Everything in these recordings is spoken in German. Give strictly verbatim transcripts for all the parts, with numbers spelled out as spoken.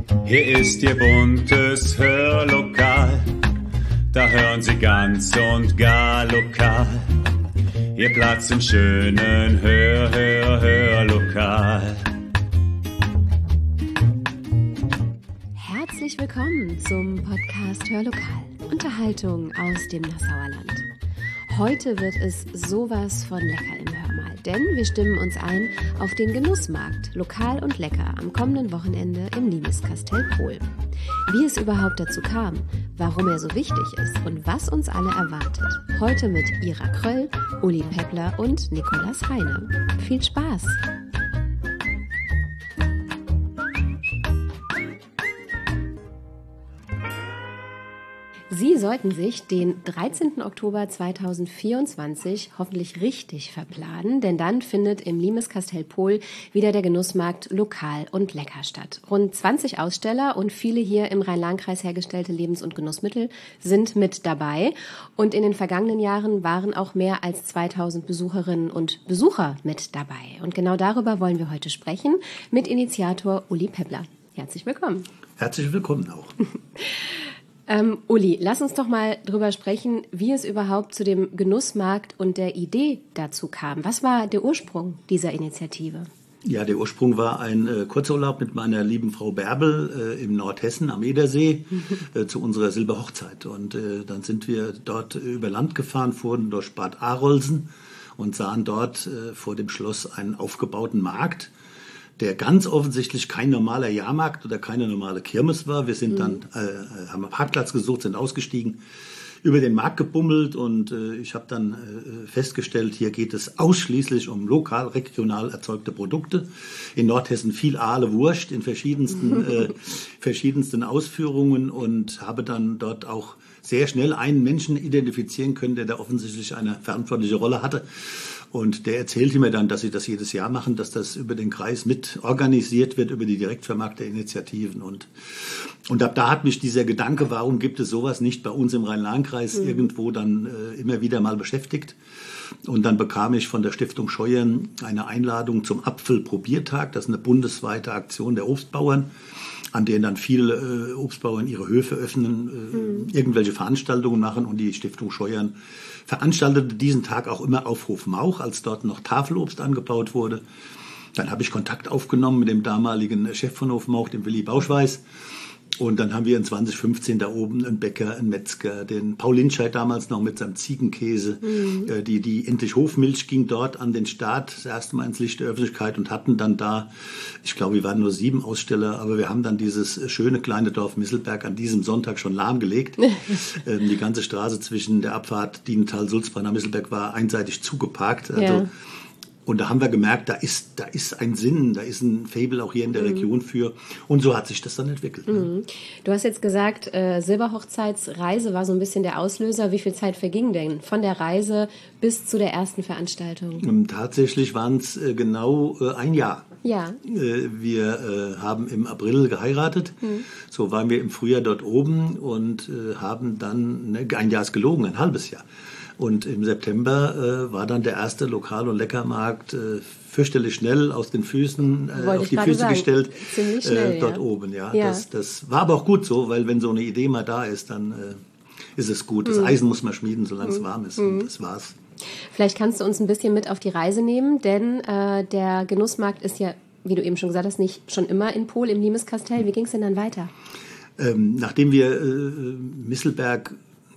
Hier ist Ihr buntes Hörlokal, da hören Sie ganz und gar lokal. Ihr Platz im schönen Hör, Hör, Hörlokal. Herzlich willkommen zum Podcast Hörlokal. Unterhaltung aus dem Nassauer Land. Heute wird es sowas von lecker im Hörmal, denn wir stimmen uns ein auf den Genussmarkt, lokal und lecker, am kommenden Wochenende im Liebeskastell Pohl. Wie es überhaupt dazu kam, warum er so wichtig ist und was uns alle erwartet. Heute mit Ira Kröll, Uli Peppler und Nikolaus Heine. Viel Spaß! Sie sollten sich den dreizehnten Oktober zweitausendvierundzwanzig hoffentlich richtig verplanen, denn dann findet im Liebeskastell Pohl wieder der Genussmarkt lokal und lecker statt. Rund zwanzig Aussteller und viele hier im Rhein-Lahn-Kreis hergestellte Lebens- und Genussmittel sind mit dabei. Und in den vergangenen Jahren waren auch mehr als zweitausend Besucherinnen und Besucher mit dabei. Und genau darüber wollen wir heute sprechen mit Initiator Uli Peppler. Herzlich willkommen. Herzlich willkommen auch. Ähm, Uli, lass uns doch mal drüber sprechen, wie es überhaupt zu dem Genussmarkt und der Idee dazu kam. Was war der Ursprung dieser Initiative? Ja, der Ursprung war ein äh, Kurzurlaub mit meiner lieben Frau Bärbel äh, im Nordhessen am Edersee äh, zu unserer Silberhochzeit. Und äh, dann sind wir dort über Land gefahren, fuhren durch Bad Arolsen und sahen dort äh, vor dem Schloss einen aufgebauten Markt, der ganz offensichtlich kein normaler Jahrmarkt oder keine normale Kirmes war. Wir sind dann, äh, haben einen Parkplatz gesucht, sind ausgestiegen, über den Markt gebummelt und äh, ich habe dann äh, festgestellt, hier geht es ausschließlich um lokal, regional erzeugte Produkte. In Nordhessen viel Aale Wurst in verschiedensten, äh, verschiedensten Ausführungen und habe dann dort auch sehr schnell einen Menschen identifizieren können, der da offensichtlich eine verantwortliche Rolle hatte. Und der erzählte mir dann, dass sie das jedes Jahr machen, dass das über den Kreis mit organisiert wird, über die Direktvermarkterinitiativen. Und, und ab da hat mich dieser Gedanke, warum gibt es sowas nicht bei uns im Rhein-Lahn-Kreis, mhm. irgendwo dann äh, immer wieder mal beschäftigt. Und dann bekam ich von der Stiftung Scheuern eine Einladung zum Apfelprobiertag. Das ist eine bundesweite Aktion der Obstbauern, an denen dann viele äh, Obstbauern ihre Höfe öffnen, äh, mhm. irgendwelche Veranstaltungen machen. Und die Stiftung Scheuern veranstaltete diesen Tag auch immer auf Hof Mauch, als dort noch Tafelobst angebaut wurde. Dann habe ich Kontakt aufgenommen mit dem damaligen Chef von Hof Mauch, dem Willi Bauschweiß. Und dann haben wir in zwanzig fünfzehn da oben einen Bäcker, einen Metzger, den Paul Lindscheid damals noch mit seinem Ziegenkäse. Mhm. Die, die Endlich Hofmilch ging dort an den Start, das erste Mal ins Licht der Öffentlichkeit und hatten dann da, ich glaube, wir waren nur sieben Aussteller, aber wir haben dann dieses schöne kleine Dorf Misselberg an diesem Sonntag schon lahmgelegt. ähm, die ganze Straße zwischen der Abfahrt Dienenthal-Sulzbach nach Misselberg war einseitig zugeparkt. Also, ja. Und da haben wir gemerkt, da ist, da ist ein Sinn, da ist ein Faible auch hier in der mhm. Region für. Und so hat sich das dann entwickelt. Mhm. Ne? Du hast jetzt gesagt, äh, Silberhochzeitsreise war so ein bisschen der Auslöser. Wie viel Zeit verging denn von der Reise bis zu der ersten Veranstaltung? Und tatsächlich waren es äh, genau äh, ein Jahr. Ja. Äh, wir äh, haben im April geheiratet. Mhm. So waren wir im Frühjahr dort oben und äh, haben dann, ne, ein Jahr ist gelogen, ein halbes Jahr. Und im September äh, war dann der erste Lokal- und Leckermarkt äh, fürchterlich schnell aus den Füßen, äh, auf die Füße sagen. gestellt, Ziemlich schnell, äh, dort ja. oben. Ja. Ja. Das, das war aber auch gut so, weil wenn so eine Idee mal da ist, dann äh, ist es gut. Das mm. Eisen muss man schmieden, solange mm. es warm ist. Mm. Und das war's. Vielleicht kannst du uns ein bisschen mit auf die Reise nehmen, denn äh, der Genussmarkt ist ja, wie du eben schon gesagt hast, nicht schon immer in Pohl im Liebeskastell. Wie ging es denn dann weiter? Ähm, nachdem wir äh, Misselberg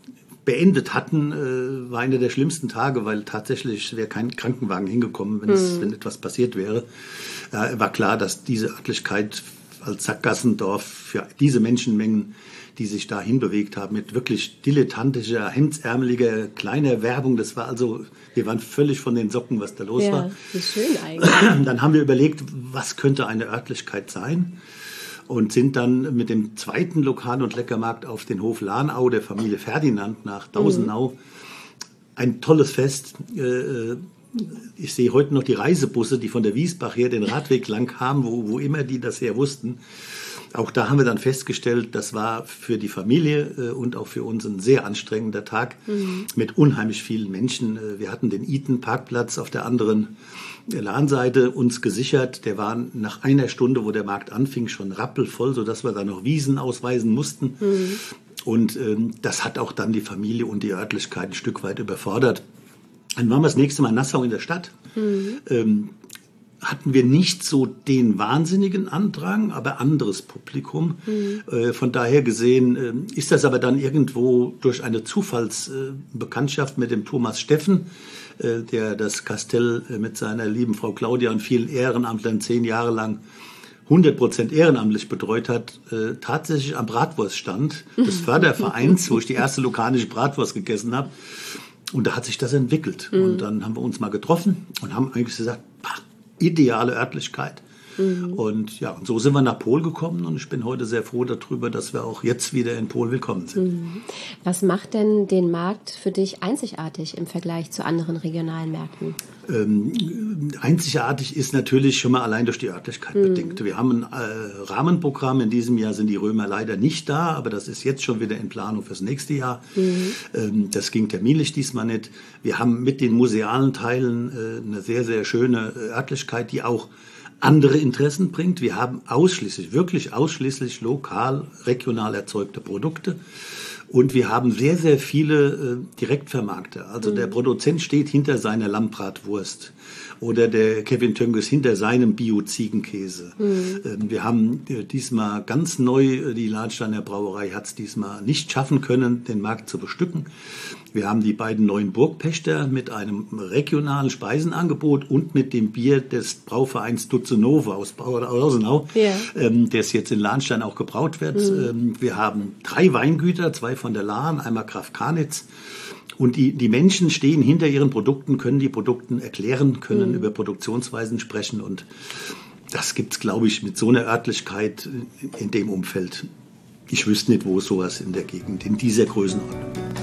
beendet hatten, äh, war einer der schlimmsten Tage, weil tatsächlich wäre kein Krankenwagen hingekommen, wenn, es, mm. wenn etwas passiert wäre. Äh, war klar, dass diese Örtlichkeit als Sackgassendorf für diese Menschenmengen, die sich da hinbewegt haben, mit wirklich dilettantischer, hemdsärmeliger, kleiner Werbung, das war also, wir waren völlig von den Socken, was da los ja, war. Wie schön eigentlich. Dann haben wir überlegt, was könnte eine Örtlichkeit sein? Und sind dann mit dem zweiten Lokal- und Leckermarkt auf den Hof Lahnau der Familie Ferdinand nach Dausenau. Mhm. Ein tolles Fest, äh, ich sehe heute noch die Reisebusse, die von der Wiesbach her den Radweg lang kamen, wo, wo immer die das her wussten. Auch da haben wir dann festgestellt, das war für die Familie äh, und auch für uns ein sehr anstrengender Tag mhm. mit unheimlich vielen Menschen. Wir hatten den Eaton-Parkplatz auf der anderen Lahnseite uns gesichert. Der war nach einer Stunde, wo der Markt anfing, schon rappelvoll, sodass wir da noch Wiesen ausweisen mussten. Mhm. Und ähm, das hat auch dann die Familie und die Örtlichkeit ein Stück weit überfordert. Dann waren wir das nächste Mal in Nassau in der Stadt. Mhm. Ähm, hatten wir nicht so den wahnsinnigen Andrang, aber anderes Publikum. Mhm. Äh, von daher gesehen äh, ist das aber dann irgendwo durch eine Zufallsbekanntschaft äh, mit dem Thomas Steffen, äh, der das Kastell äh, mit seiner lieben Frau Claudia und vielen Ehrenamtlern zehn Jahre lang hundert Prozent ehrenamtlich betreut hat, äh, tatsächlich am Bratwurststand des Fördervereins, wo ich die erste lokalische Bratwurst gegessen habe. Und da hat sich das entwickelt. Mhm. Und dann haben wir uns mal getroffen und haben eigentlich gesagt, ach, ideale Örtlichkeit. Mhm. Und ja, und so sind wir nach Pol gekommen und ich bin heute sehr froh darüber, dass wir auch jetzt wieder in Pol willkommen sind. Mhm. Was macht denn den Markt für dich einzigartig im Vergleich zu anderen regionalen Märkten? Ähm, einzigartig ist natürlich schon mal allein durch die Örtlichkeit mhm. bedingt. Wir haben ein äh, Rahmenprogramm. In diesem Jahr sind die Römer leider nicht da, aber das ist jetzt schon wieder in Planung fürs nächste Jahr. Mhm. Ähm, das ging terminlich diesmal nicht. Wir haben mit den musealen Teilen äh, eine sehr, sehr schöne Örtlichkeit, die auch andere Interessen bringt. Wir haben ausschließlich, wirklich ausschließlich lokal, regional erzeugte Produkte. Und wir haben sehr, sehr viele äh, Direktvermarkter. Also mhm. der Produzent steht hinter seiner Lammbratwurst oder der Kevin Tönges hinter seinem Bio-Ziegenkäse. Mhm. Ähm, wir haben äh, diesmal ganz neu, äh, die Lahnsteiner Brauerei hat es diesmal nicht schaffen können, den Markt zu bestücken. Wir haben die beiden neuen Burgpächter mit einem regionalen Speisenangebot und mit dem Bier des Brauvereins Dutzenova aus Ausenau, ja. ähm, das jetzt in Lahnstein auch gebraut wird. Mhm. Ähm, wir haben drei Weingüter, zwei von der Lahn, einmal Graf Karnitz. Und die, die Menschen stehen hinter ihren Produkten, können die Produkte erklären, können mhm. über Produktionsweisen sprechen. Und das gibt's, glaube ich, mit so einer Örtlichkeit in dem Umfeld. Ich wüsste nicht, wo es sowas in der Gegend, in dieser Größenordnung gibt.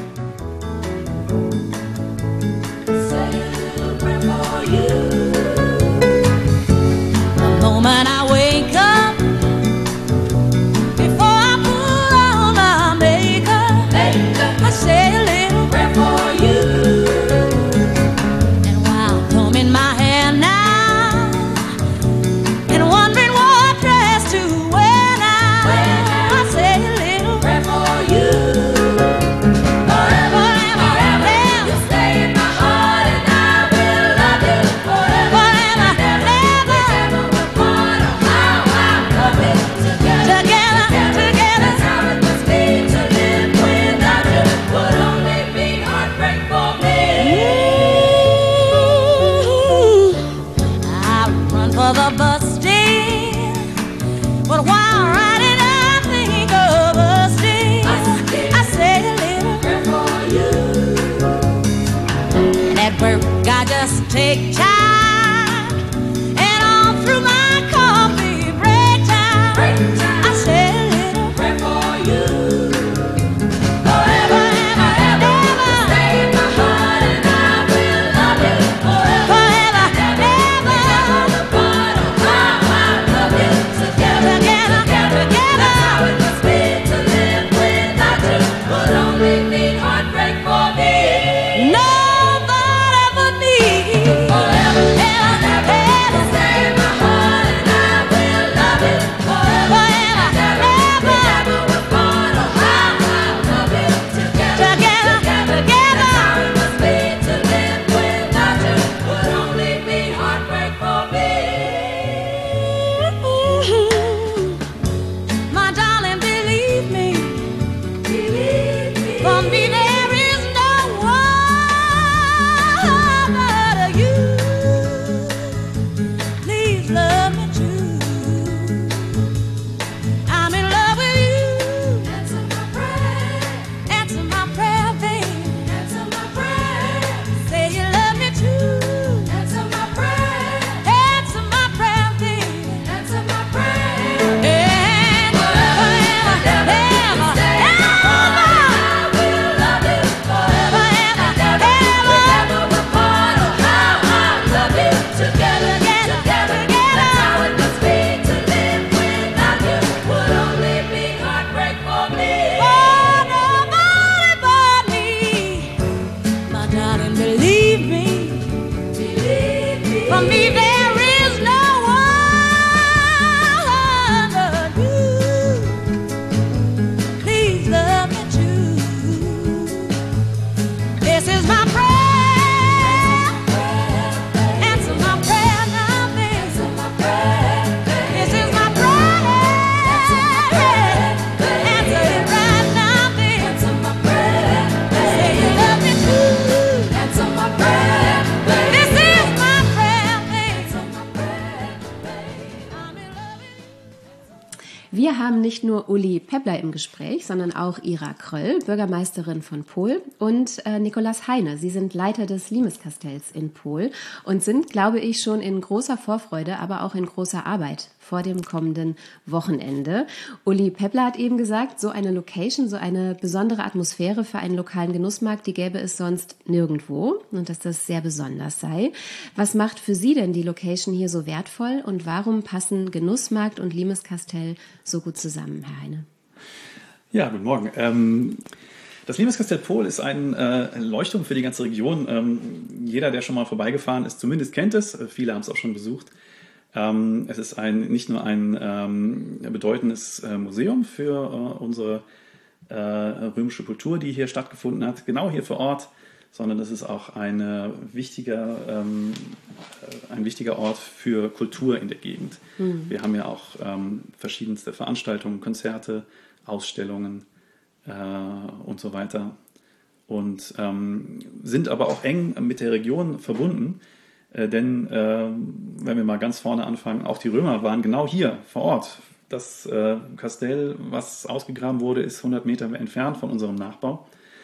Wir haben nicht nur Uli Peppler im Gespräch, sondern auch Ira Kröll, Bürgermeisterin von Pohl, und äh, Nikolaus Heine. Sie sind Leiter des Limeskastells in Pohl und sind, glaube ich, schon in großer Vorfreude, aber auch in großer Arbeit vor dem kommenden Wochenende. Uli Peppler hat eben gesagt, so eine Location, so eine besondere Atmosphäre für einen lokalen Genussmarkt, die gäbe es sonst nirgendwo und dass das sehr besonders sei. Was macht für Sie denn die Location hier so wertvoll und warum passen Genussmarkt und Limeskastell so gut zusammen, Herr Heine? Ja, guten Morgen. Ähm Das Limeskastell Pohl ist ein äh, Leuchtturm für die ganze Region. Ähm, jeder, der schon mal vorbeigefahren ist, zumindest kennt es. Viele haben es auch schon besucht. Ähm, es ist ein, nicht nur ein ähm, bedeutendes äh, Museum für äh, unsere äh, römische Kultur, die hier stattgefunden hat, genau hier vor Ort, sondern es ist auch eine wichtiger, ähm, ein wichtiger Ort für Kultur in der Gegend. Mhm. Wir haben ja auch ähm, verschiedenste Veranstaltungen, Konzerte, Ausstellungen äh, und so weiter und ähm, sind aber auch eng mit der Region verbunden. Äh, denn, äh, wenn wir mal ganz vorne anfangen, auch die Römer waren genau hier vor Ort. Das äh, Kastell, was ausgegraben wurde, ist hundert Meter entfernt von unserem Nachbau.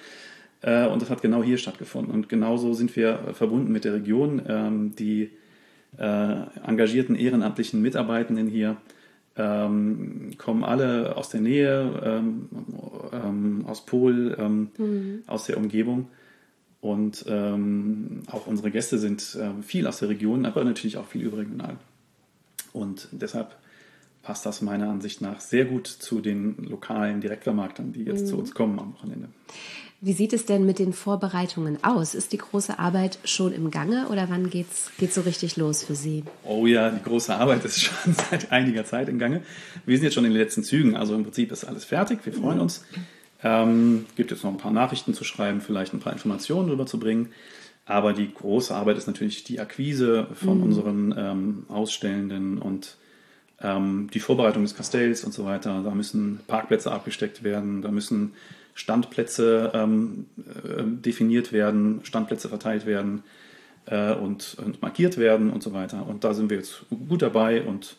Äh, und das hat genau hier stattgefunden. Und genauso sind wir verbunden mit der Region. Ähm, die äh, engagierten ehrenamtlichen Mitarbeitenden hier ähm, kommen alle aus der Nähe, ähm, ähm, aus Pohl, ähm, mhm. aus der Umgebung. Und ähm, auch unsere Gäste sind äh, viel aus der Region, aber natürlich auch viel überregional. Und deshalb passt das meiner Ansicht nach sehr gut zu den lokalen Direktvermarktern, die jetzt mhm. zu uns kommen am Wochenende. Wie sieht es denn mit den Vorbereitungen aus? Ist die große Arbeit schon im Gange oder wann geht's, geht's so richtig los für Sie? Oh ja, die große Arbeit ist schon seit einiger Zeit im Gange. Wir sind jetzt schon in den letzten Zügen, also im Prinzip ist alles fertig, wir freuen uns. Ähm, gibt jetzt noch ein paar Nachrichten zu schreiben, vielleicht ein paar Informationen rüberzubringen. Aber die große Arbeit ist natürlich die Akquise von mhm. unseren ähm, Ausstellenden und ähm, die Vorbereitung des Kastells und so weiter. Da müssen Parkplätze abgesteckt werden, da müssen Standplätze ähm, äh, definiert werden, Standplätze verteilt werden äh, und, und markiert werden und so weiter. Und da sind wir jetzt gut dabei und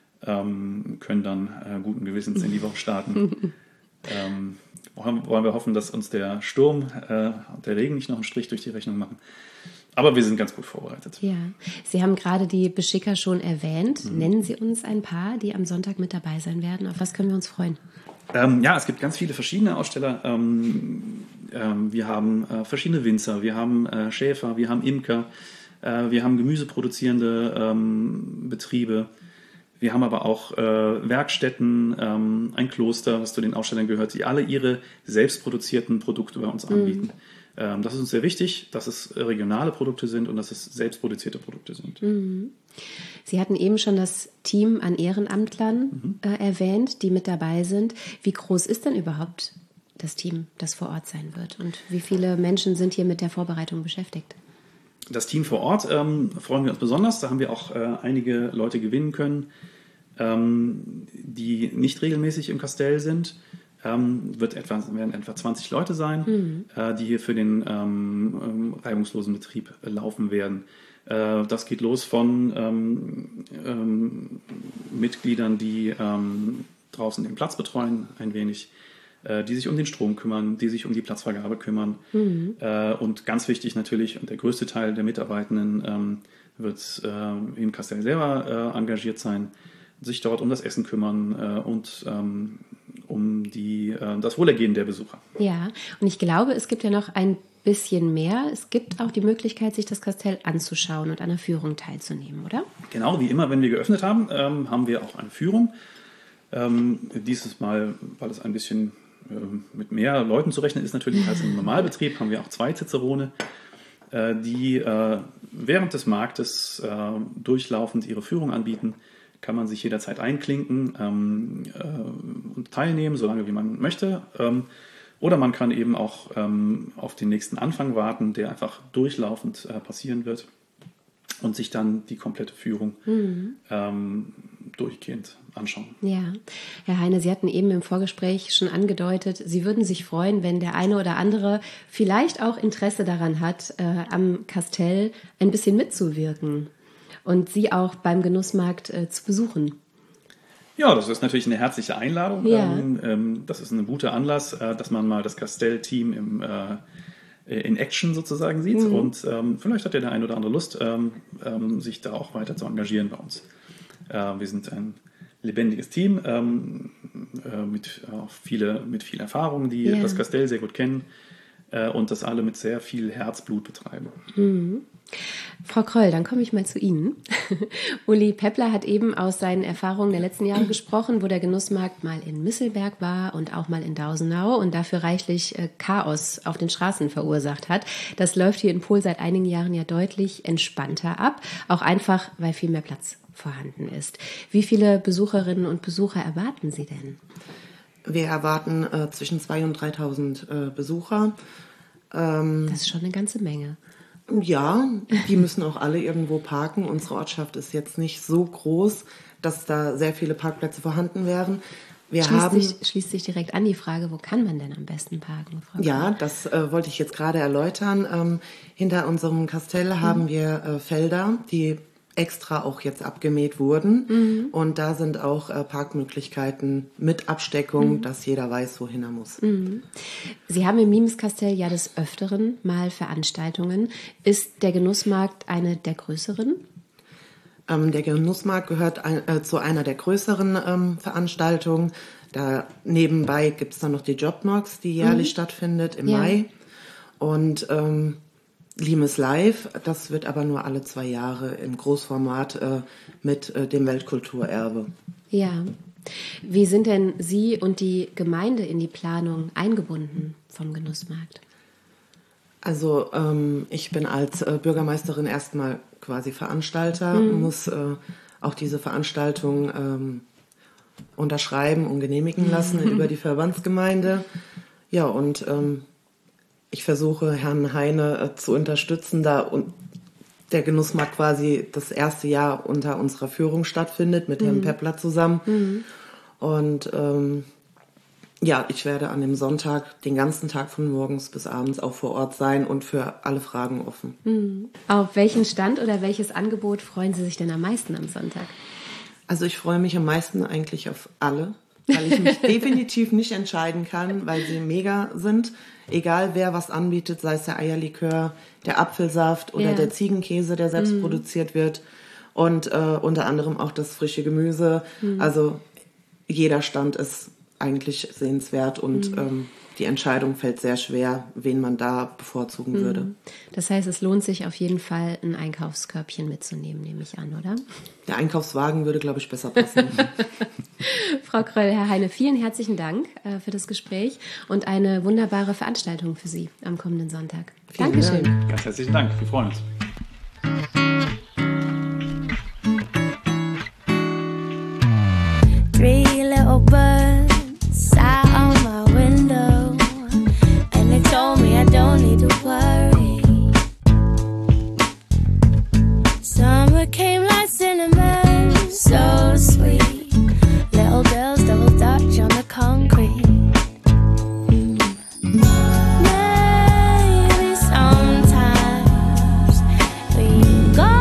ähm, können dann äh, guten Gewissens in die Woche starten. ähm, wollen wir hoffen, dass uns der Sturm, äh, der Regen nicht noch einen Strich durch die Rechnung machen. Aber wir sind ganz gut vorbereitet. Ja, Sie haben gerade die Beschicker schon erwähnt. Mhm. Nennen Sie uns ein paar, die am Sonntag mit dabei sein werden. Auf was können wir uns freuen? Ähm, ja, es gibt ganz viele verschiedene Aussteller. Ähm, ähm, wir haben äh, verschiedene Winzer, wir haben äh, Schäfer, wir haben Imker, äh, wir haben gemüseproduzierende ähm, Betriebe. Wir haben aber auch äh, Werkstätten, ähm, ein Kloster, was zu den Ausstellern gehört, die alle ihre selbstproduzierten Produkte bei uns anbieten. Mhm. Ähm, das ist uns sehr wichtig, dass es regionale Produkte sind und dass es selbstproduzierte Produkte sind. Mhm. Sie hatten eben schon das Team an Ehrenamtlern mhm. äh, erwähnt, die mit dabei sind. Wie groß ist denn überhaupt das Team, das vor Ort sein wird? Und wie viele Menschen sind hier mit der Vorbereitung beschäftigt? Das Team vor Ort ähm, freuen wir uns besonders. Da haben wir auch äh, einige Leute gewinnen können, ähm, die nicht regelmäßig im Kastell sind. Ähm, wird etwa, werden etwa zwanzig Leute sein, mhm. äh, die hier für den ähm, reibungslosen Betrieb äh, laufen werden. Äh, das geht los von ähm, ähm, Mitgliedern, die ähm, draußen den Platz betreuen, ein wenig, die sich um den Strom kümmern, die sich um die Platzvergabe kümmern. Mhm. Äh, und ganz wichtig natürlich, und der größte Teil der Mitarbeitenden ähm, wird äh, im Kastell selber äh, engagiert sein, sich dort um das Essen kümmern äh, und ähm, um die, äh, das Wohlergehen der Besucher. Ja, und ich glaube, es gibt ja noch ein bisschen mehr. Es gibt auch die Möglichkeit, sich das Kastell anzuschauen und an einer Führung teilzunehmen, oder? Genau, wie immer, wenn wir geöffnet haben, ähm, haben wir auch eine Führung. Ähm, dieses Mal, weil es ein bisschen mit mehr Leuten zu rechnen ist natürlich als im Normalbetrieb, haben wir auch zwei Cicerone, die während des Marktes durchlaufend ihre Führung anbieten. Kann man sich jederzeit einklinken und teilnehmen, solange wie man möchte. Oder man kann eben auch auf den nächsten Anfang warten, der einfach durchlaufend passieren wird und sich dann die komplette Führung mhm. durchgehend anschauen. Ja, Herr Heine, Sie hatten eben im Vorgespräch schon angedeutet, Sie würden sich freuen, wenn der eine oder andere vielleicht auch Interesse daran hat, äh, am Kastell ein bisschen mitzuwirken und Sie auch beim Genussmarkt äh, zu besuchen. Ja, das ist natürlich eine herzliche Einladung. Ja. Ähm, ähm, das ist ein guter Anlass, äh, dass man mal das Castell-Team im, äh, in Action sozusagen sieht. Mhm. Und ähm, vielleicht hat ja der ein oder andere Lust, ähm, ähm, sich da auch weiter zu engagieren bei uns. Äh, wir sind ein lebendiges Team ähm, äh, mit, äh, viele, mit viel Erfahrung, die ja. das Castell sehr gut kennen äh, und das alle mit sehr viel Herzblut betreiben. Mhm. Frau Kröll, dann komme ich mal zu Ihnen. Uli Peppler hat eben aus seinen Erfahrungen der letzten Jahre gesprochen, wo der Genussmarkt mal in Misselberg war und auch mal in Dausenau und dafür reichlich äh, Chaos auf den Straßen verursacht hat. Das läuft hier in Pohl seit einigen Jahren ja deutlich entspannter ab, auch einfach, weil viel mehr Platz vorhanden ist. Wie viele Besucherinnen und Besucher erwarten Sie denn? Wir erwarten äh, zwischen zweitausend und dreitausend äh, Besucher. Ähm, das ist schon eine ganze Menge. Ja, die müssen auch alle irgendwo parken. Unsere Ortschaft ist jetzt nicht so groß, dass da sehr viele Parkplätze vorhanden wären. Wir schließt, haben, sich, schließt sich direkt an die Frage, wo kann man denn am besten parken, Frau Kröll? Ja, das äh, wollte ich jetzt gerade erläutern. Ähm, hinter unserem Kastell mhm. haben wir äh, Felder, die extra auch jetzt abgemäht wurden. Mhm. Und da sind auch äh, Parkmöglichkeiten mit Absteckung, mhm. dass jeder weiß, wohin er muss. Mhm. Sie haben im Limeskastell ja des Öfteren mal Veranstaltungen. Ist der Genussmarkt eine der größeren? Ähm, der Genussmarkt gehört ein, äh, zu einer der größeren ähm, Veranstaltungen. Da nebenbei gibt es dann noch die Jobnox, die jährlich mhm. stattfindet im ja. Mai. Und ähm, Limes Live, das wird aber nur alle zwei Jahre im Großformat äh, mit äh, dem Weltkulturerbe. Ja. Wie sind denn Sie und die Gemeinde in die Planung eingebunden vom Genussmarkt? Also ähm, ich bin als äh, Bürgermeisterin erstmal quasi Veranstalter, mhm. muss äh, auch diese Veranstaltung ähm, unterschreiben und genehmigen lassen mhm. über die Verbandsgemeinde. Ja, und ähm, ich versuche, Herrn Heine äh, zu unterstützen, da und der Genussmarkt quasi das erste Jahr unter unserer Führung stattfindet, mit mhm. Herrn Peppler zusammen. Mhm. Und ähm, ja, ich werde an dem Sonntag den ganzen Tag von morgens bis abends auch vor Ort sein und für alle Fragen offen. Mhm. Auf welchen Stand oder welches Angebot freuen Sie sich denn am meisten am Sonntag? Also ich freue mich am meisten eigentlich auf alle, weil ich mich definitiv nicht entscheiden kann, weil sie mega sind. Egal wer was anbietet, sei es der Eierlikör, der Apfelsaft oder ja. der Ziegenkäse, der selbst mm. produziert wird und äh, unter anderem auch das frische Gemüse. Mm. Also jeder Stand ist eigentlich sehenswert und mm. ähm, die Entscheidung fällt sehr schwer, wen man da bevorzugen mm. würde. Das heißt, es lohnt sich auf jeden Fall, ein Einkaufskörbchen mitzunehmen, nehme ich an, oder? Der Einkaufswagen würde, glaube ich, besser passen. Frau Kröll, Herr Heine, vielen herzlichen Dank äh, für das Gespräch und eine wunderbare Veranstaltung für Sie am kommenden Sonntag. Vielen Dankeschön. Dank. Ganz herzlichen Dank, wir freuen uns. Three little birds sat on my window and they told me I don't need to worry. Summer came like cinnamon, so sweet. Little girls double dutch on the concrete. Maybe sometimes we go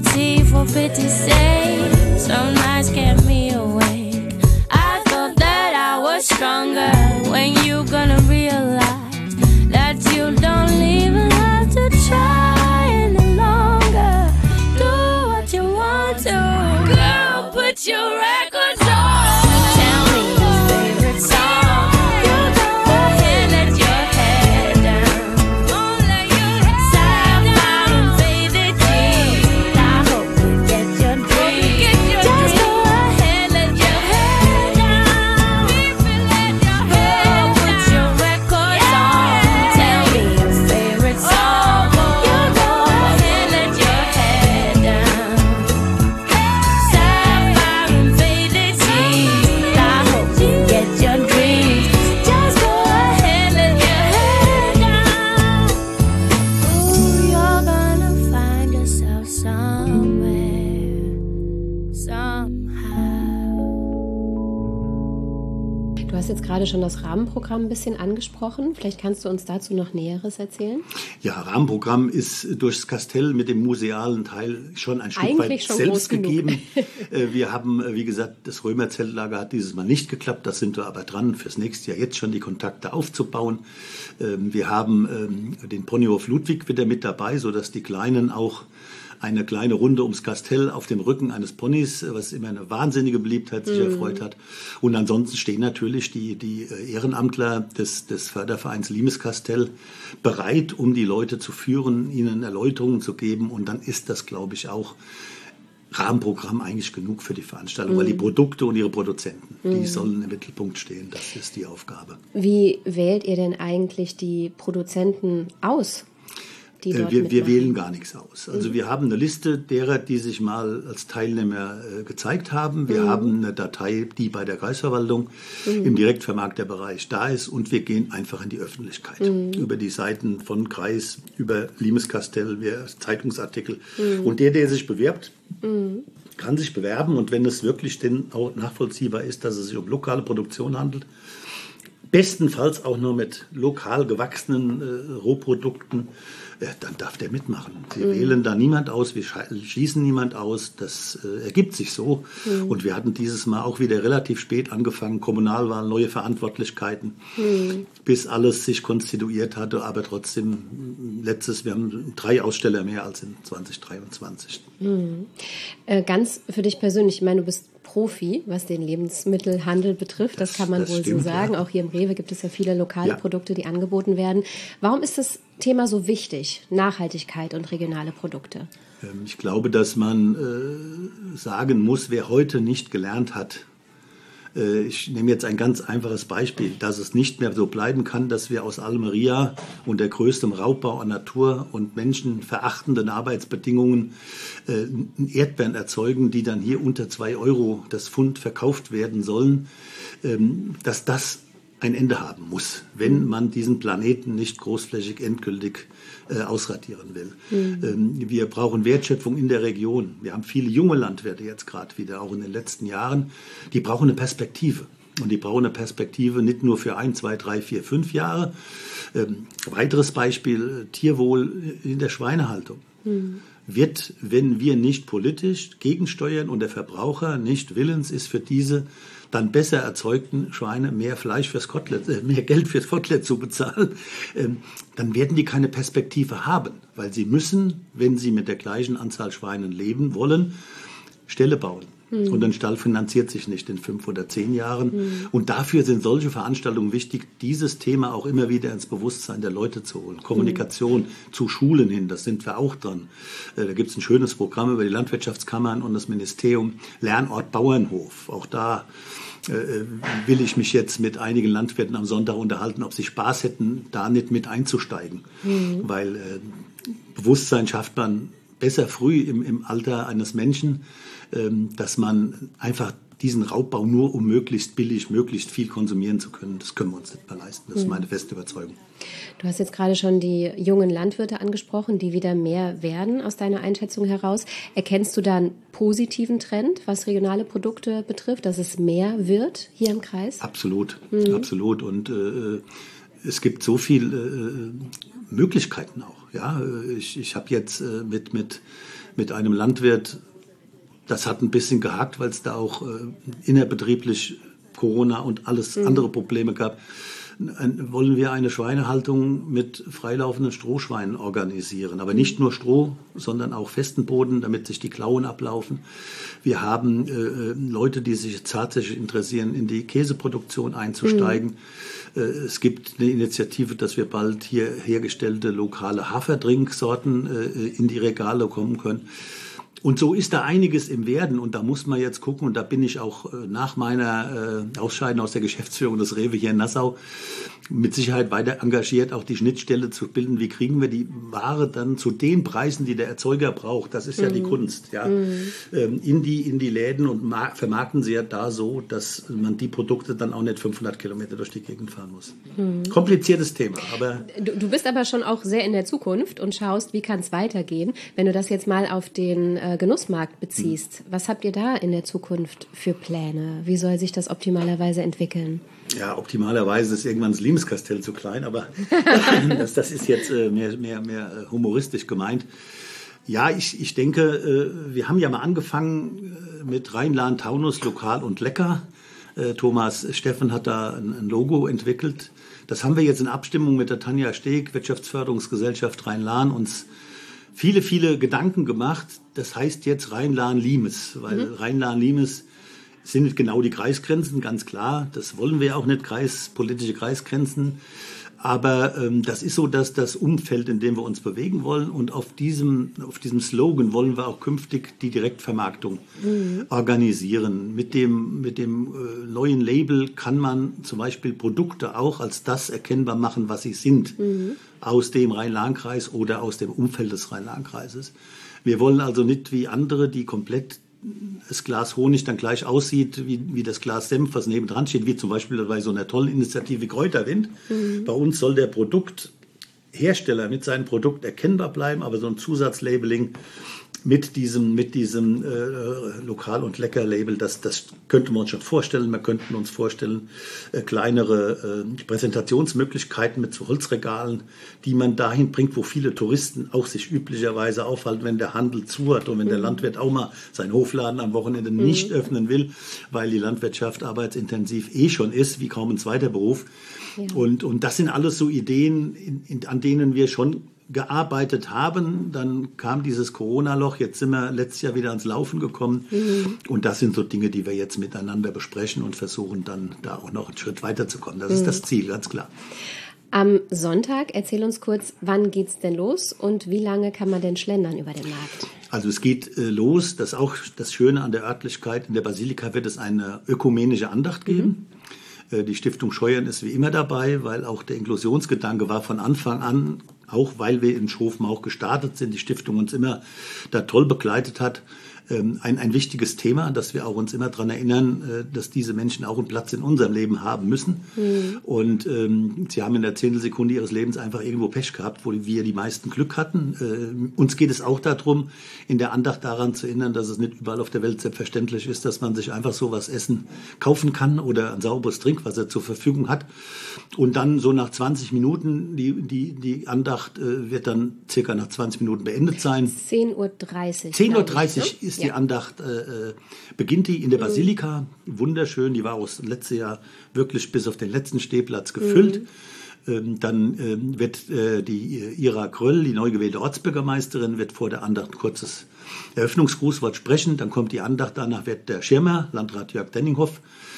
tea for pity's sake. Some nights kept me awake. I thought that I was stronger. When you gonna realize that you don't even have to try any longer? Do what you want to, girl, put your records on. Tell me your favorite song. You go ahead, let your head down. Don't let your head down. And faded jeans. I hope you get your dreams. Just go ahead, let your head down. Girl, put your records on. Tell me your favorite song. You go ahead, let your head down. Sapphire and faded jeans. I hope you get your dreams. Just go ahead, let your head down. Ooh, you're gonna find yourself somewhere, somehow. Du hast jetzt gerade schon das Rahmenprogramm ein bisschen angesprochen. Vielleicht kannst du uns dazu noch Näheres erzählen? Ja, Rahmenprogramm ist durchs Kastell mit dem musealen Teil schon ein Stück Eigentlich weit schon selbst groß genug. gegeben. Äh, Wir haben, äh, wie gesagt, das Römerzeltlager hat dieses Mal nicht geklappt. Da sind wir aber dran, fürs nächste Jahr jetzt schon die Kontakte aufzubauen. Ähm, Wir haben ähm, den Ponyhof Ludwig wieder mit dabei, sodass die Kleinen auch eine kleine Runde ums Kastell auf dem Rücken eines Ponys, was immer eine wahnsinnige Beliebtheit sich erfreut hat. Und ansonsten stehen natürlich die, die Ehrenamtler des, des Fördervereins Limes Kastell bereit, um die Leute zu führen, ihnen Erläuterungen zu geben. Und dann ist das, glaube ich, auch Rahmenprogramm eigentlich genug für die Veranstaltung, weil die Produkte und ihre Produzenten, die sollen im Mittelpunkt stehen. Das ist die Aufgabe. Wie wählt ihr denn eigentlich die Produzenten aus, die Äh, dort Wir, wir mitmachen? wählen gar nichts aus. Also wir haben eine Liste derer, die sich mal als Teilnehmer äh, gezeigt haben. Wir haben eine Datei, die bei der Kreisverwaltung im Direktvermarkterbereich da ist, und wir gehen einfach in die Öffentlichkeit. Über die Seiten von Kreis, über Limes Kastell, wir, Zeitungsartikel. Und der, der sich bewirbt, kann sich bewerben, und wenn es wirklich denn auch nachvollziehbar ist, dass es sich um lokale Produktion handelt, bestenfalls auch nur mit lokal gewachsenen äh, Rohprodukten, äh, dann darf der mitmachen. Sie wählen da niemand aus, wir sche- schließen niemand aus, das äh, ergibt sich so. Und wir hatten dieses Mal auch wieder relativ spät angefangen, Kommunalwahlen, neue Verantwortlichkeiten, bis alles sich konstituiert hatte, aber trotzdem letztes, wir haben drei Aussteller mehr als in zwanzig dreiundzwanzig. Äh, ganz für dich persönlich, ich meine, du bist Profi, was den Lebensmittelhandel betrifft, das, Das- kann man das wohl stimmt, so sagen. ja. Auch hier im Rewe gibt es ja viele lokale Ja. Produkte, die angeboten werden. Warum ist das Thema so wichtig, Nachhaltigkeit und regionale Produkte? Ähm, Ich glaube, dass man äh, sagen muss, wer heute nicht gelernt hat, äh, ich nehme jetzt ein ganz einfaches Beispiel, dass es nicht mehr so bleiben kann, dass wir aus Almeria unter größtem Raubbau an Natur und menschenverachtenden Arbeitsbedingungen äh, Erdbeeren erzeugen, die dann hier unter zwei Euro das Pfund verkauft werden sollen, ähm, dass das ein Ende haben muss, wenn man diesen Planeten nicht großflächig endgültig äh, ausradieren will. Ähm, wir brauchen Wertschöpfung in der Region. Wir haben viele junge Landwirte jetzt gerade wieder, auch in den letzten Jahren. Die brauchen eine Perspektive. Und die brauchen eine Perspektive nicht nur für ein, zwei, drei, vier, fünf Jahre. Ähm, weiteres Beispiel, Tierwohl in der Schweinehaltung. Wird, wenn wir nicht politisch gegensteuern und der Verbraucher nicht willens ist, für diese dann besser erzeugten Schweine mehr Fleisch fürs Kotelett, äh, mehr Geld fürs Kotelett zu bezahlen, ähm, dann werden die keine Perspektive haben, weil sie müssen, wenn sie mit der gleichen Anzahl Schweinen leben wollen, Ställe bauen. Und ein Stall finanziert sich nicht in fünf oder zehn Jahren. Und dafür sind solche Veranstaltungen wichtig, dieses Thema auch immer wieder ins Bewusstsein der Leute zu holen. Kommunikation zu Schulen hin, das sind wir auch dran. Äh, Da gibt es ein schönes Programm über die Landwirtschaftskammern und das Ministerium, Lernort Bauernhof. Auch da äh, will ich mich jetzt mit einigen Landwirten am Sonntag unterhalten, ob sie Spaß hätten, da nicht mit einzusteigen. Weil äh, Bewusstsein schafft man besser früh im, im Alter eines Menschen, ähm, dass man einfach diesen Raubbau nur um möglichst billig, möglichst viel konsumieren zu können, das können wir uns nicht mehr leisten. Das ist meine feste Überzeugung. Du hast jetzt gerade schon die jungen Landwirte angesprochen, die wieder mehr werden aus deiner Einschätzung heraus. Erkennst du da einen positiven Trend, was regionale Produkte betrifft, dass es mehr wird hier im Kreis? Absolut, absolut. Und äh, es gibt so viele äh, Möglichkeiten auch. Ja, ich, ich habe jetzt äh, mit mit mit einem Landwirt. Das hat ein bisschen gehakt, weil es da auch äh, innerbetrieblich Corona und alles mhm. andere Probleme gab. Wollen wir eine Schweinehaltung mit freilaufenden Strohschweinen organisieren. Aber nicht nur Stroh, sondern auch festen Boden, damit sich die Klauen ablaufen. Wir haben äh, Leute, die sich tatsächlich interessieren, in die Käseproduktion einzusteigen. Mhm. Äh, es gibt eine Initiative, dass wir bald hier hergestellte lokale Hafertrinksorten äh, in die Regale kommen können. Und so ist da einiges im Werden und da muss man jetzt gucken und da bin ich auch äh, nach meiner äh, Ausscheiden aus der Geschäftsführung des Rewe hier in Nassau mit Sicherheit weiter engagiert, auch die Schnittstelle zu bilden. Wie kriegen wir die Ware dann zu den Preisen, die der Erzeuger braucht? Das ist ja mhm. die Kunst, ja. Mhm. Ähm, in die, in die Läden und vermarkten sie ja da so, dass man die Produkte dann auch nicht fünfhundert Kilometer durch die Gegend fahren muss. Mhm. Kompliziertes Thema, aber... Du, du bist aber schon auch sehr in der Zukunft und schaust, wie kann es weitergehen. Wenn du das jetzt mal auf den äh, Genussmarkt beziehst, mhm. was habt ihr da in der Zukunft für Pläne? Wie soll sich das optimalerweise entwickeln? Ja, optimalerweise ist irgendwann das Limes-Kastell zu klein, aber das, das ist jetzt äh, mehr, mehr, mehr humoristisch gemeint. Ja, ich, ich denke, äh, wir haben ja mal angefangen äh, mit Rhein-Lahn-Taunus, lokal und lecker. Äh, Thomas Steffen hat da ein, ein Logo entwickelt. Das haben wir jetzt in Abstimmung mit der Tanja Steg, Wirtschaftsförderungsgesellschaft Rhein-Lahn, uns viele, viele Gedanken gemacht. Das heißt jetzt Rhein-Lahn-Limes, weil mhm. Rhein-Lahn-Limes sind nicht genau die Kreisgrenzen, ganz klar. Das wollen wir auch nicht, Kreis, politische Kreisgrenzen. Aber ähm, das ist so, dass das Umfeld, in dem wir uns bewegen wollen. Und auf diesem, auf diesem Slogan wollen wir auch künftig die Direktvermarktung mhm. organisieren. Mit dem, mit dem äh, neuen Label kann man zum Beispiel Produkte auch als das erkennbar machen, was sie sind. Mhm. Aus dem Rhein-Lahn-Kreis oder aus dem Umfeld des Rhein-Lahn-Kreises. Wir wollen also nicht wie andere, die komplett das Glas Honig dann gleich aussieht wie, wie das Glas Senf, was nebendran steht, wie zum Beispiel bei so einer tollen Initiative Kräuterwind. Mhm. Bei uns soll der Produkthersteller mit seinem Produkt erkennbar bleiben, aber so ein Zusatzlabeling mit diesem, mit diesem äh, Lokal- und Lecker-Label, das, das könnten wir uns schon vorstellen. Wir könnten uns vorstellen, äh, kleinere äh, Präsentationsmöglichkeiten mit so Holzregalen, die man dahin bringt, wo viele Touristen auch sich üblicherweise aufhalten, wenn der Handel zu hat und wenn der Landwirt auch mal seinen Hofladen am Wochenende mhm. nicht öffnen will, weil die Landwirtschaft arbeitsintensiv eh schon ist, wie kaum ein zweiter Beruf. Ja. Und, und das sind alles so Ideen, in, in, an denen wir schon gearbeitet haben. Dann kam dieses Corona-Loch, jetzt sind wir letztes Jahr wieder ans Laufen gekommen. Mhm. Und das sind so Dinge, die wir jetzt miteinander besprechen und versuchen dann da auch noch einen Schritt weiterzukommen. Das mhm. ist das Ziel, ganz klar. Am Sonntag, erzähl uns kurz, wann geht's denn los und wie lange kann man denn schlendern über den Markt? Also es geht äh, los, das ist auch das Schöne an der Örtlichkeit. In der Basilika wird es eine ökumenische Andacht geben. Mhm. Äh, die Stiftung Scheuern ist wie immer dabei, weil auch der Inklusionsgedanke war von Anfang an, auch weil wir in Schofen auch gestartet sind, die Stiftung uns immer da toll begleitet hat, ähm, ein, ein wichtiges Thema, dass wir auch uns immer daran erinnern, äh, dass diese Menschen auch einen Platz in unserem Leben haben müssen. Mhm. Und ähm, sie haben in der Zehntelsekunde ihres Lebens einfach irgendwo Pech gehabt, wo wir die meisten Glück hatten. Äh, uns geht es auch darum, in der Andacht daran zu erinnern, dass es nicht überall auf der Welt selbstverständlich ist, dass man sich einfach so was Essen kaufen kann oder ein sauberes Trinkwasser zur Verfügung hat. Und dann so nach zwanzig Minuten, die, die, die Andacht äh, wird dann circa nach zwanzig Minuten beendet sein. zehn Uhr dreißig. zehn Uhr dreißig ist ja. die Andacht, äh, beginnt die in der Basilika. Mhm. Wunderschön, die war auch das letzte Jahr wirklich bis auf den letzten Stehplatz gefüllt. Mhm. Ähm, dann ähm, wird äh, die Ira Kröll, die neu gewählte Ortsbürgermeisterin, wird vor der Andacht ein kurzes Eröffnungsgrußwort sprechen. Dann kommt die Andacht, danach wird der Schirmer, Landrat Jörg Denninghoff,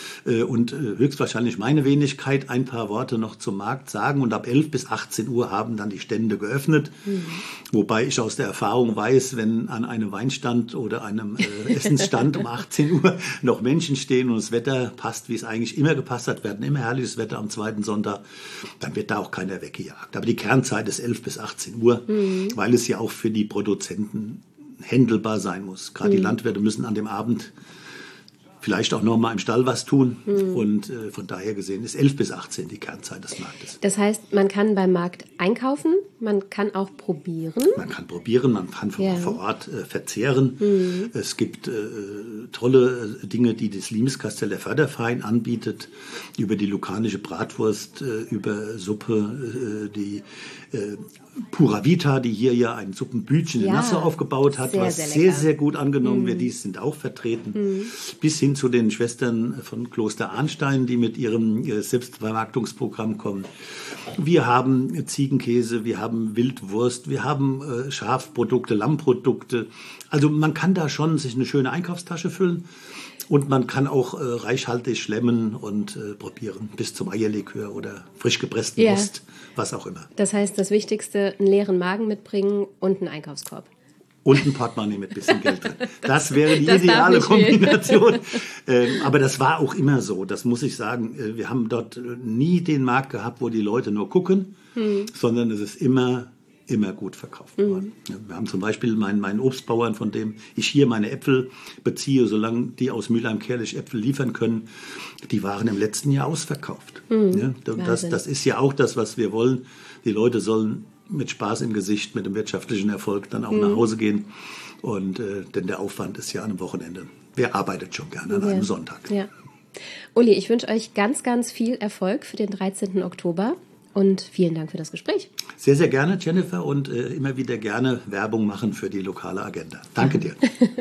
und höchstwahrscheinlich meine Wenigkeit ein paar Worte noch zum Markt sagen. Und ab elf bis achtzehn Uhr haben dann die Stände geöffnet. Mhm. Wobei ich aus der Erfahrung weiß, wenn an einem Weinstand oder einem äh, Essensstand um achtzehn Uhr noch Menschen stehen und das Wetter passt, wie es eigentlich immer gepasst hat, wir hatten immer herrliches Wetter am zweiten Sonntag, dann wird da auch keiner weggejagt. Aber die Kernzeit ist elf bis achtzehn Uhr, mhm. weil es ja auch für die Produzenten händelbar sein muss. Gerade mhm. die Landwirte müssen an dem Abend vielleicht auch noch mal im Stall was tun. Mhm. Und äh, von daher gesehen ist elf bis achtzehn die Kernzeit des Marktes. Das heißt, man kann beim Markt einkaufen, man kann auch probieren. Man kann probieren, man kann vor, ja. vor Ort äh, verzehren. Mhm. Es gibt äh, tolle äh, Dinge, die das Limeskasteller Förderverein anbietet, über die lukanische Bratwurst, äh, über Suppe, äh, die äh, Pura Vita, die hier ja ein Suppenbütchen in ja, Nassau aufgebaut hat, sehr, was sehr, sehr, sehr gut angenommen mm. wird. Die sind auch vertreten. Mm. Bis hin zu den Schwestern von Kloster Arnstein, die mit ihrem äh, Selbstvermarktungsprogramm kommen. Wir haben Ziegenkäse, wir haben Wildwurst, wir haben äh, Schafprodukte, Lammprodukte. Also man kann da schon sich eine schöne Einkaufstasche füllen. Und man kann auch äh, reichhaltig schlemmen und äh, probieren, bis zum Eierlikör oder frisch gepressten ja. Wurst, was auch immer. Das heißt, das Wichtigste, einen leeren Magen mitbringen und einen Einkaufskorb. Und ein Portemonnaie mit ein bisschen Geld drin. Das wäre die das ideale Kombination. ähm, aber das war auch immer so, das muss ich sagen. Wir haben dort nie den Markt gehabt, wo die Leute nur gucken, hm. sondern es ist immer... immer gut verkauft worden. Mhm. Wir haben zum Beispiel meinen, meinen Obstbauern, von dem ich hier meine Äpfel beziehe, solange die aus Mülheim-Kerlich Äpfel liefern können, die waren im letzten Jahr ausverkauft. Mhm. Ja, das, das ist ja auch das, was wir wollen. Die Leute sollen mit Spaß im Gesicht, mit dem wirtschaftlichen Erfolg dann auch mhm. nach Hause gehen. Und, äh, denn der Aufwand ist ja an einem Wochenende. Wer arbeitet schon gerne an ja. einem Sonntag? Ja. Uli, ich wünsche euch ganz, ganz viel Erfolg für den dreizehnten Oktober. Und vielen Dank für das Gespräch. Sehr, sehr gerne, Jennifer, und äh, immer wieder gerne Werbung machen für die lokale Agenda. Danke dir.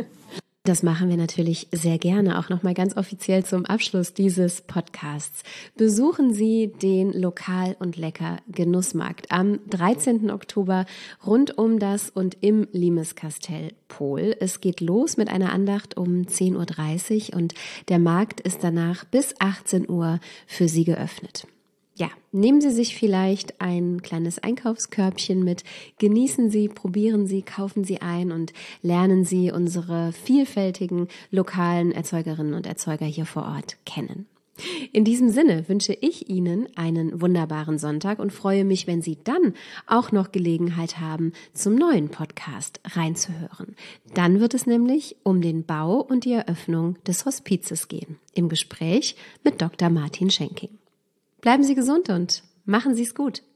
Das machen wir natürlich sehr gerne, auch nochmal ganz offiziell zum Abschluss dieses Podcasts. Besuchen Sie den Lokal und Lecker Genussmarkt am dreizehnten Oktober rund um das und im Limeskastell Pohl. Es geht los mit einer Andacht um zehn Uhr dreißig und der Markt ist danach bis achtzehn Uhr für Sie geöffnet. Ja, nehmen Sie sich vielleicht ein kleines Einkaufskörbchen mit, genießen Sie, probieren Sie, kaufen Sie ein und lernen Sie unsere vielfältigen lokalen Erzeugerinnen und Erzeuger hier vor Ort kennen. In diesem Sinne wünsche ich Ihnen einen wunderbaren Sonntag und freue mich, wenn Sie dann auch noch Gelegenheit haben, zum neuen Podcast reinzuhören. Dann wird es nämlich um den Bau und die Eröffnung des Hospizes gehen, im Gespräch mit Doktor Martin Schenking. Bleiben Sie gesund und machen Sie es gut.